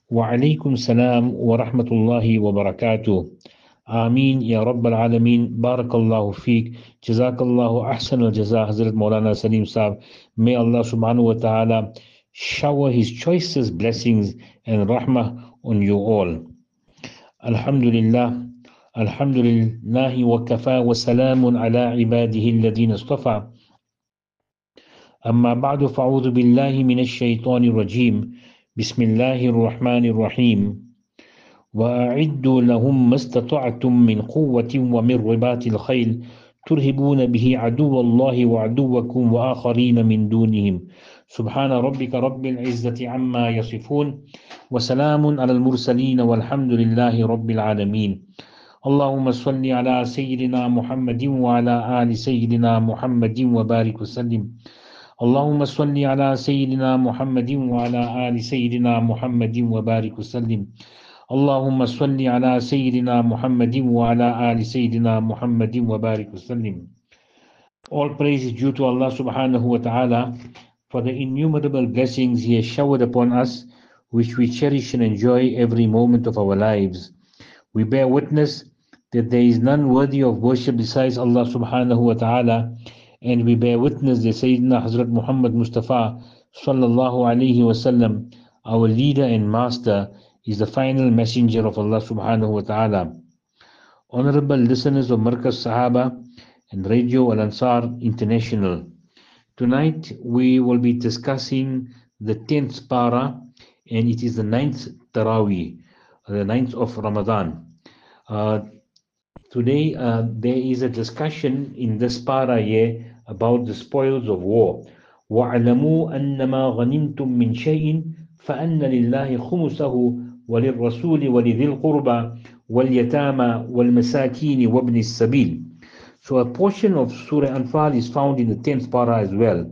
وعليكم السلام ورحمة الله وبركاته. آمين يا رب العالمين. بارك الله فيك. جزاك الله أحسن الجزاء Hazrat Maulana Salim Saab. May Allah subhanahu wa ta'ala shower His choicest blessings and rahmah on you all. Alhamdulillah. Alhamdulillahi wa kafa wa salamun ala ibadihi alladhina istafa. أما بعد فأعوذ بالله من الشيطان الرجيم. بسم الله الرحمن الرحيم. وأعدوا لهم ما استطعتم من قوة ومن رباط الخيل ترهبون به عدو الله وعدوكم وآخرين من دونهم سبحان ربك رب العزة عما يصفون وسلام على المرسلين والحمد لله رب العالمين. اللهم صل على سيدنا محمد وعلى آل سيدنا محمد وبارك وسلم. اللهم صل على سيدنا محمد وعلى آل سيدنا محمد وبارك وسلم. اللهم صل على سيدنا محمد وعلى آل سيدنا محمد وبارك وسلم. All praise is due to Allah subhanahu wa ta'ala for the innumerable blessings He has showered upon us, which we cherish and enjoy every moment of our lives. We bear witness that there is none worthy of worship besides Allah subhanahu wa ta'ala, and we bear witness that Sayyidina Hazrat Muhammad Mustafa sallallahu alayhi wasallam, our leader and master, is the final messenger of Allah subhanahu wa ta'ala. Honorable listeners of Markaz Sahaba and Radio Al Ansar International, tonight we will be discussing the 10th para, and it is the 9th Taraweeh, the 9th of Ramadan. Today there is a discussion in this para here about the spoils of war. وَاعْلَمُوا أَنَّمَا غَنِمْتُم مِّن شَيْءٍ فَأَنَّ لِلَّهِ خُمُسَهُ وَلِلرَّسُولِ وَلِذِي الْقُرْبَى وَالْيَتَامَى وَالْمَسَاكِينِ وَابْنِ السَّبِيلِ. So a portion of Surah Anfal is found in the 10th para as well.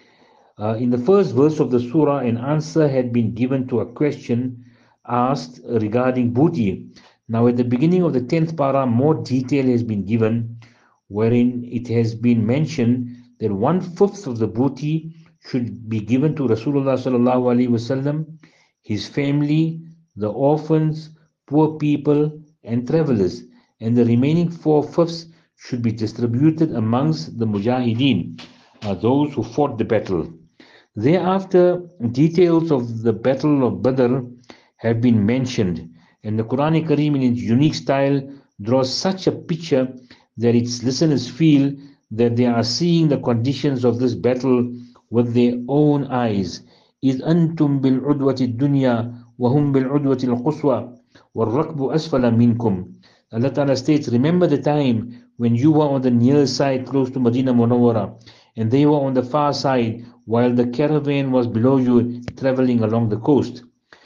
In the first verse of the surah, an answer had been given to a question asked regarding booty. Now at the beginning of the 10th para, more detail has been given, wherein it has been mentioned that 1/5 of the booty should be given to Rasulullah sallallahu alaihi wasallam, his family, the orphans, poor people, and travelers, and the remaining 4/5 should be distributed amongst the mujahideen, those who fought the battle. Thereafter, details of the battle of Badr have been mentioned, and the Quran Kareem in its unique style draws such a picture that its listeners feel that they are seeing the conditions of this battle with their own eyes. إِذْ أَنْتُمْ بِالْعُدْوَةِ الدُّنْيَا وَهُمْ بِالْعُدْوَةِ الْقُصْوَى وَالرَّكْبُ أَسْفَلَ مِنْكُمْ. Allah Ta'ala states, remember the time when you were on the near side close to Medina Munawwara, and they were on the far side while the caravan was below you traveling along the coast.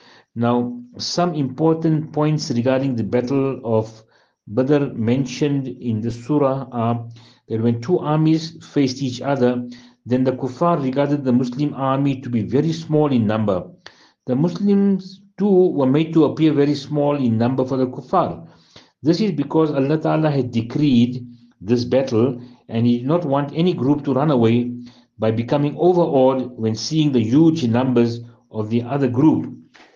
Now, some important points regarding the battle of Badr mentioned in the surah are that when two armies faced each other, then the kuffar regarded the Muslim army to be very small in number. The Muslims too were made to appear very small in number for the kuffar. This is because Allah Ta'ala had decreed this battle, and He did not want any group to run away by becoming overawed when seeing the huge numbers of the other group.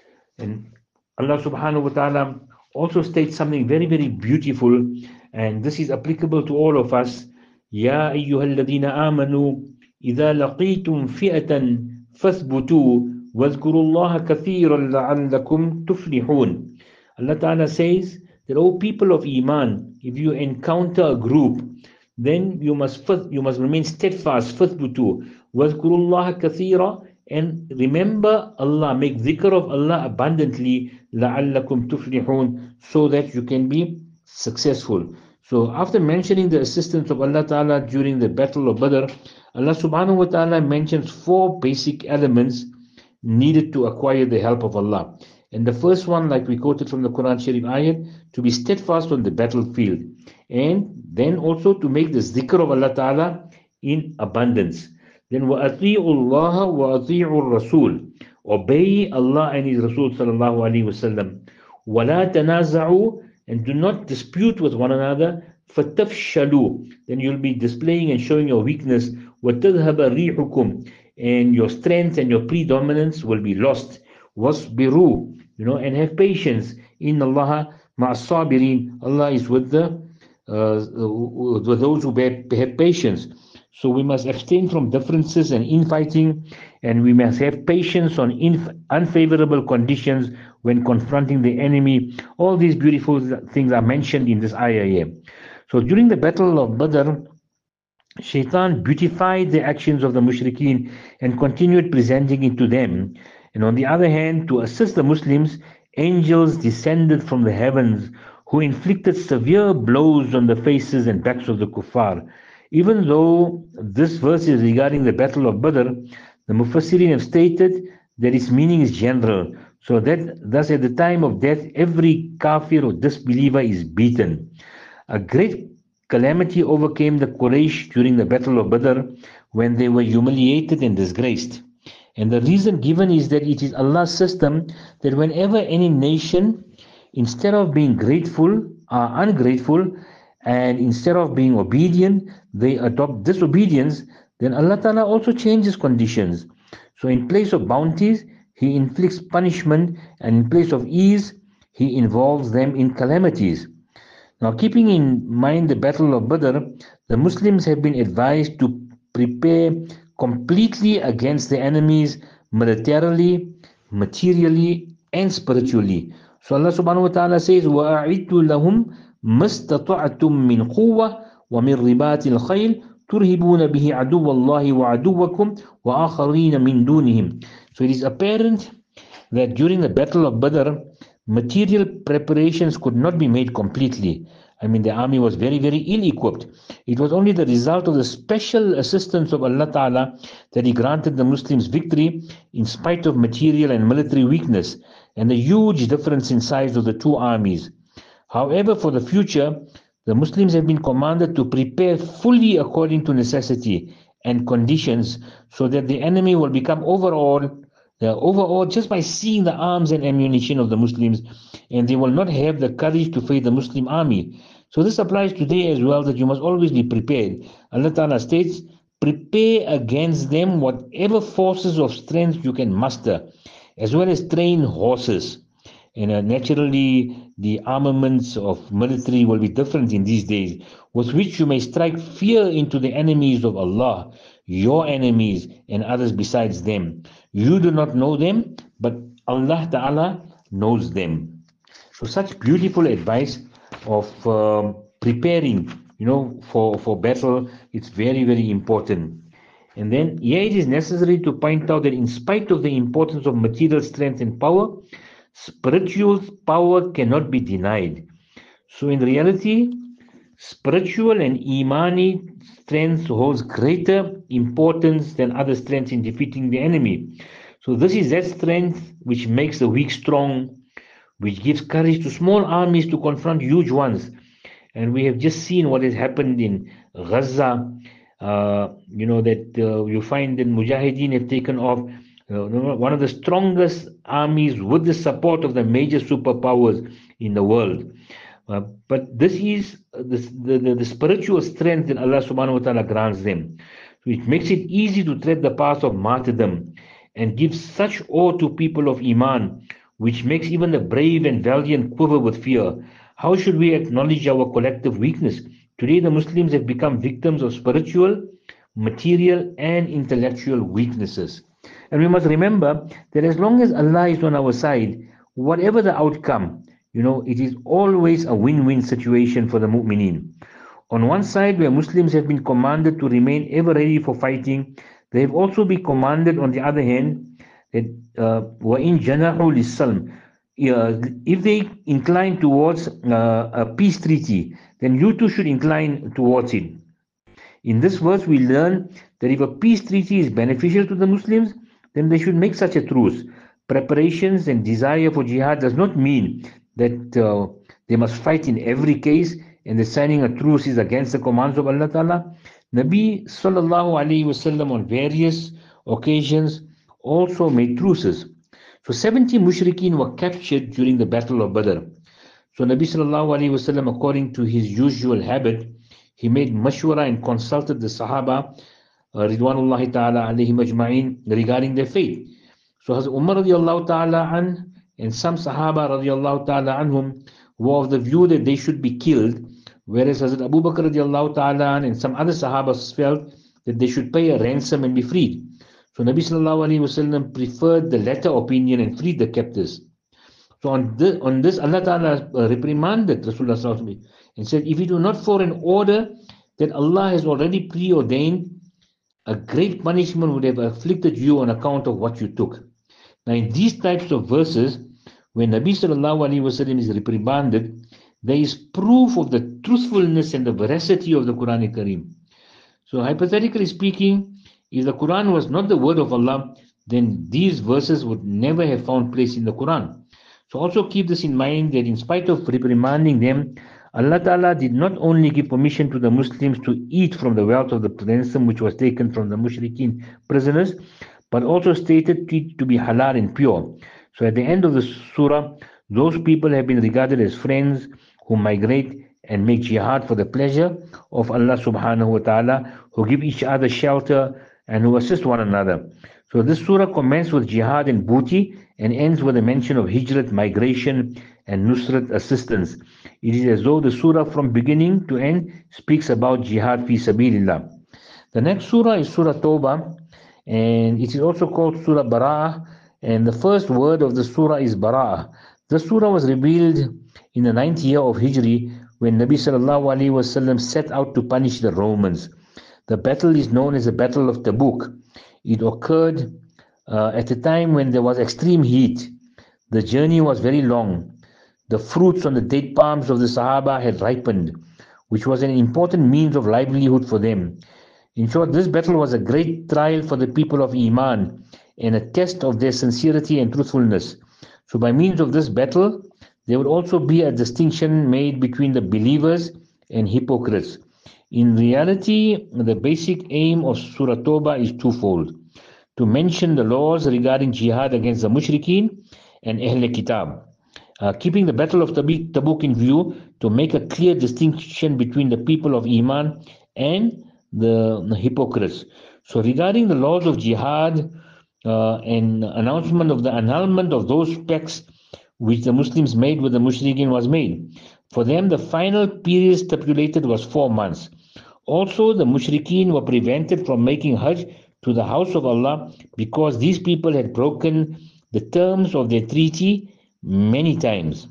And Allah subhanahu wa ta'ala also states something very, very beautiful, and this is applicable to all of us. Ya ayyuhalladhina amanu idha laqitum fi'atan fathbutu wadhkurullaha kathiran la'allakum tuflihun. Allah Ta'ala says that, O people of Iman, if you encounter a group, then you must remain steadfast, fathbutu wadhkurullaha kathira, and remember Allah, make dhikr of Allah abundantly, لَعَلَّكُمْ تُفْلِحُونَ, so that you can be successful. So after mentioning the assistance of Allah Ta'ala during the battle of Badr, Allah subhanahu wa ta'ala mentions 4 basic elements needed to acquire the help of Allah. And the first one, like we quoted from the Quran Sharif ayat, to be steadfast on the battlefield, and then also to make the dhikr of Allah Ta'ala in abundance. Then وَأَطِيعُوا اللَّهَ وَأَطِيعُوا الرَّسُولِ, obey Allah and His Rasul sallallahu alaihi wasallam. وَلَا تَنَازَعُوا, and do not dispute with one another. فَتَفْشَلُوا, then you'll be displaying and showing your weakness. وَتَذْهَبَ رِيحُكُمْ, and your strength and your predominance will be lost. wasbiru, and have patience. Inna Allah ma'as-sabirin. Allah is with those who have patience. So we must abstain from differences and infighting, and we must have patience on unfavorable conditions when confronting the enemy. All these beautiful things are mentioned in this ayah here. So during the battle of Badr, Shaitan beautified the actions of the mushrikeen and continued presenting it to them. And on the other hand, to assist the Muslims, angels descended from the heavens who inflicted severe blows on the faces and backs of the kuffar. Even though this verse is regarding the battle of Badr, the Mufassirin have stated that its meaning is general. So that thus at the time of death, every kafir or disbeliever is beaten. A great calamity overcame the Quraysh during the battle of Badr when they were humiliated and disgraced. And the reason given is that it is Allah's system that whenever any nation, instead of being grateful, are ungrateful, and instead of being obedient, they adopt disobedience, then Allah Ta'ala also changes conditions. So in place of bounties, He inflicts punishment, and in place of ease, He involves them in calamities. Now, keeping in mind the Battle of Badr, the Muslims have been advised to prepare completely against the enemies militarily, materially, and spiritually. So Allah subhanahu wa ta'ala says, وَأَعِدُّ لَهُمْ مَسْتَطَعْتُم مِّن قُوَّةٍ وَمِن رِبَاطِ الْخَيْلِ تُرْهِبُونَ بِهِ عَدُوَّ اللَّهِ وَعَدُوَّكُمْ وَآخَرِينَ مِن دُونِهِمْ. So it is apparent that during the Battle of Badr, material preparations could not be made completely. I mean, the army was very, very ill-equipped. It was only the result of the special assistance of Allah Ta'ala that He granted the Muslims victory in spite of material and military weakness and the huge difference in size of the two armies. However, for the future, the Muslims have been commanded to prepare fully according to necessity and conditions so that the enemy will become overawed just by seeing the arms and ammunition of the Muslims, and they will not have the courage to face the Muslim army. So this applies today as well, that you must always be prepared. Allah Ta'ala states, prepare against them whatever forces of strength you can muster, as well as train horses. And naturally, the armaments of military will be different in these days, with which you may strike fear into the enemies of Allah, your enemies, and others besides them. You do not know them, but Allah Ta'ala knows them. So such beautiful advice of preparing, for battle, it's very, very important. And then here it is necessary to point out that in spite of the importance of material strength and power, spiritual power cannot be denied. So in reality, spiritual and imani strength holds greater importance than other strengths in defeating the enemy. So this is that strength which makes the weak strong, which gives courage to small armies to confront huge ones. And we have just seen what has happened in Gaza. You find that Mujahideen have taken off one of the strongest armies with the support of the major superpowers in the world. But this is the spiritual strength that Allah subhanahu wa ta'ala grants them. So it makes it easy to tread the path of martyrdom and gives such awe to people of Iman, which makes even the brave and valiant quiver with fear. How should we acknowledge our collective weakness? Today the Muslims have become victims of spiritual, material, and intellectual weaknesses. And we must remember that as long as Allah is on our side, whatever the outcome, it is always a win-win situation for the mu'mineen. On one side, where Muslims have been commanded to remain ever ready for fighting, they have also been commanded, on the other hand, that وَإِن جَنَحُوا لِلسَّلْمِ, if they incline towards a peace treaty, then you too should incline towards it. In this verse, we learn that if a peace treaty is beneficial to the Muslims, then they should make such a truce. Preparations and desire for jihad does not mean that they must fight in every case, and the signing a truce is against the commands of Allah Ta'ala. Nabi Sallallahu Alaihi Wasallam on various occasions also made truces. So 70 mushrikeen were captured during the Battle of Badr. So Nabi Sallallahu Alaihi Wasallam, according to his usual habit, he made mashwara and consulted the Sahaba Ridwanullahi Ta'ala alayhim ajma'in regarding their fate. So Hazrat Umar radiallahu ta'ala an and some Sahaba radiallahu ta'ala anhum were of the view that they should be killed, whereas Hazrat Abu Bakr radiallahu ta'ala an and some other Sahabas felt that they should pay a ransom and be freed. So Nabi sallallahu alayhi wasallam preferred the latter opinion and freed the captives. So on this Allah Ta'ala reprimanded Rasulullah sallallahu alayhi wasallam and said, if you do not follow an order that Allah has already preordained, a great punishment would have afflicted you on account of what you took. Now in these types of verses, when Nabi sallallahu alayhi wasallam is reprimanded, there is proof of the truthfulness and the veracity of the Quran Kareem. So hypothetically speaking, if the Quran was not the word of Allah, then these verses would never have found place in the Quran. So also keep this in mind that in spite of reprimanding them, Allah Ta'ala did not only give permission to the Muslims to eat from the wealth of the ransom which was taken from the mushrikeen prisoners, but also stated it to be halal and pure. So at the end of the surah, those people have been regarded as friends who migrate and make jihad for the pleasure of Allah subhanahu wa ta'ala, who give each other shelter and who assist one another. So this surah commences with jihad and booty and ends with a mention of hijrat, migration, and nusrat, assistance. It is as though the surah from beginning to end speaks about jihad fi sabilillah. The next surah is Surah Tawbah, and it is also called Surah Bara'ah, and the first word of the surah is Bara'ah. The surah was revealed in the 9th year of Hijri when Nabi sallallahu alaihi wasallam set out to punish the Romans. The battle is known as the Battle of Tabuk. It occurred at a time when there was extreme heat. The journey was very long. The fruits on the date palms of the Sahaba had ripened, which was an important means of livelihood for them. In short, this battle was a great trial for the people of Iman and a test of their sincerity and truthfulness. So by means of this battle, there would also be a distinction made between the believers and hypocrites. In reality, the basic aim of Surah Tawbah is twofold: to mention the laws regarding jihad against the mushrikeen and Ahl Kitab, keeping the battle of Tabuk in view to make a clear distinction between the people of Iman and the hypocrites. So regarding the laws of jihad and announcement of the annulment of those pacts which the Muslims made with the mushrikeen was made. For them, the final period stipulated was 4 months. Also, the mushrikeen were prevented from making Hajj to the house of Allah because these people had broken the terms of their treaty many times.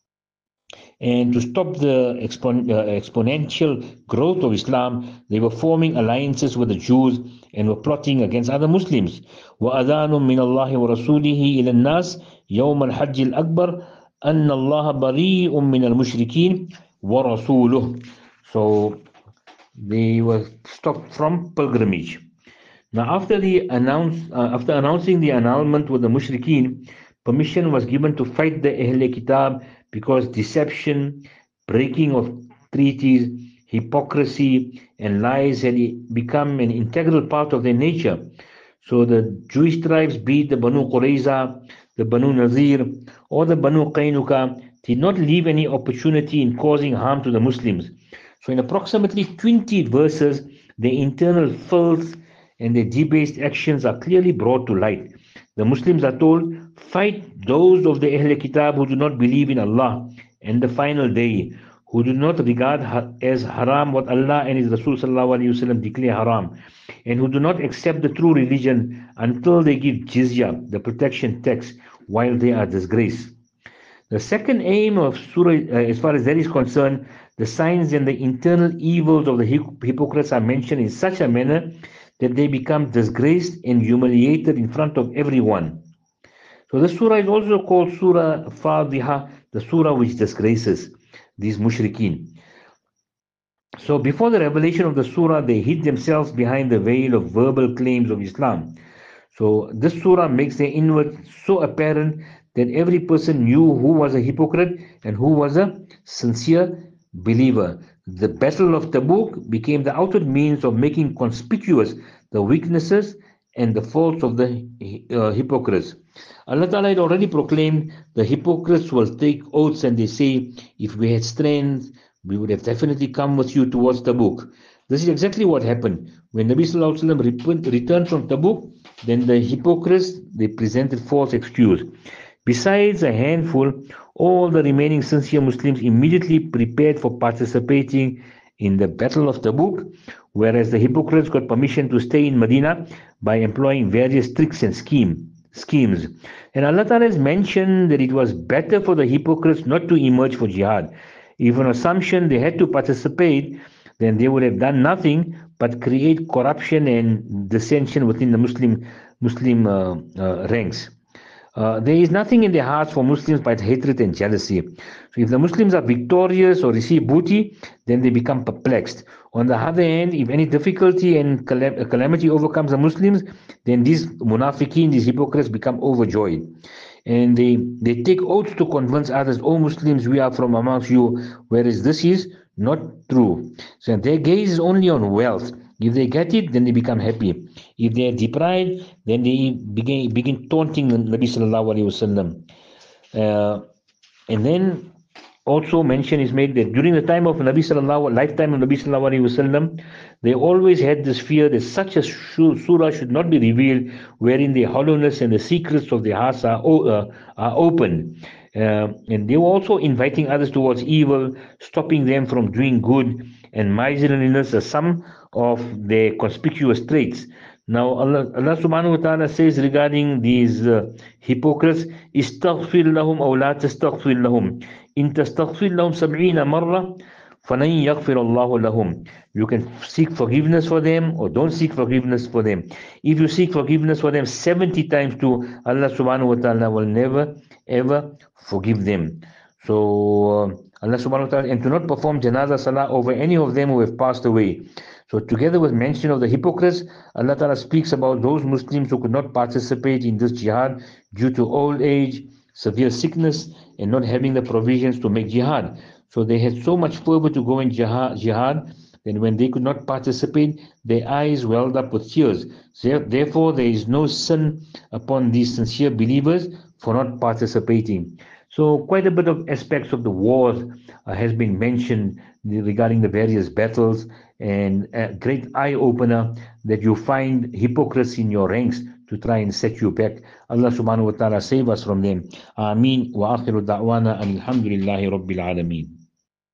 And to stop the exponential growth of Islam, they were forming alliances with the Jews and were plotting against other Muslims. وَأَذَانٌ مِّنَ اللَّهِ وَرَسُولِهِ إِلَى النَّاسِ يَوْمَ الْحَجِّ الْأَكْبَرِ أَنَّ اللَّهَ بَرِيءٌ مِّنَ الْمُشْرِكِينَ وَرَسُولُهُ. So they were stopped from pilgrimage. Now after announcing the annulment with the mushrikeen, permission was given to fight the Ahl Kitab because deception, breaking of treaties, hypocrisy, and lies had become an integral part of their nature. So the Jewish tribes, be it the Banu Qurayza, the Banu Nazir, or the Banu Qaynuqa, did not leave any opportunity in causing harm to the Muslims. So in approximately 20 verses, their internal filth and their debased actions are clearly brought to light. The Muslims are told, fight those of the Ahl Kitab who do not believe in Allah and the final day, who do not regard as haram what Allah and His Rasul sallallahu alaihi wasallam declare haram, and who do not accept the true religion until they give jizya, the protection tax, while they are disgraced. The second aim of Surah, as far as that is concerned, the signs and the internal evils of the hypocrites are mentioned in such a manner that they become disgraced and humiliated in front of everyone. So this surah is also called Surah Fadiha, the surah which disgraces these mushrikeen. So before the revelation of the surah, they hid themselves behind the veil of verbal claims of Islam. So this surah makes their inward so apparent that every person knew who was a hypocrite and who was a sincere believer. The Battle of Tabuk became the outward means of making conspicuous the weaknesses and the faults of the hypocrites. Allah Ta'ala had already proclaimed the hypocrites will take oaths and they say, if we had strength, we would have definitely come with you towards Tabuk. This is exactly what happened. When Nabi Sallallahu Alaihi Wasallam returned from Tabuk, then the hypocrites, they presented false excuse. Besides a handful, all the remaining sincere Muslims immediately prepared for participating in the Battle of Tabuk, whereas the hypocrites got permission to stay in Medina by employing various tricks and schemes. And Allah Ta'ala has mentioned that it was better for the hypocrites not to emerge for jihad. If on assumption they had to participate, then they would have done nothing but create corruption and dissension within the Muslim ranks. There is nothing in their hearts for Muslims but hatred and jealousy. So if the Muslims are victorious or receive booty, then they become perplexed. On the other hand, if any difficulty and calamity overcomes the Muslims, then these munafiqeen, these hypocrites, become overjoyed. And they take oaths to convince others, "O Muslims, we are from amongst you," whereas this is not true. So their gaze is only on wealth. If they get it, then they become happy. If they are deprived, then they begin taunting the Nabi sallallahu alaihi wasallam. And then also mention is made that during the time of lifetime of Nabi sallallahu alaihi wasallam, they always had this fear that such a surah should not be revealed, wherein the hollowness and the secrets of the hearts are open. And they were also inviting others towards evil, stopping them from doing good, and miserliness are some of their conspicuous traits. Now Allah subhanahu wa ta'ala says regarding these hypocrites, istaghfir lahum aw la tastaghfir lahum, in tastaghfir lahum 70 marra falan yaghfir Allahu lahum. You can seek forgiveness for them or don't seek forgiveness for them. If you seek forgiveness for them 70 times too, Allah subhanahu wa ta'ala will never ever forgive them. So Allah subhanahu wa ta'ala, and to not perform janazah salah over any of them who have passed away. So together with mention of the hypocrites, Allah Ta'ala speaks about those Muslims who could not participate in this jihad due to old age, severe sickness, and not having the provisions to make jihad. So they had so much fervor to go in jihad, then when they could not participate, their eyes welled up with tears. Therefore, there is no sin upon these sincere believers for not participating. So quite a bit of aspects of the wars has been mentioned regarding the various battles, and a great eye-opener that you find hypocrisy in your ranks to try and set you back. Allah subhanahu wa ta'ala save us from them. Ameen wa akhiru da'wana alhamdulillahi rabbil alameen.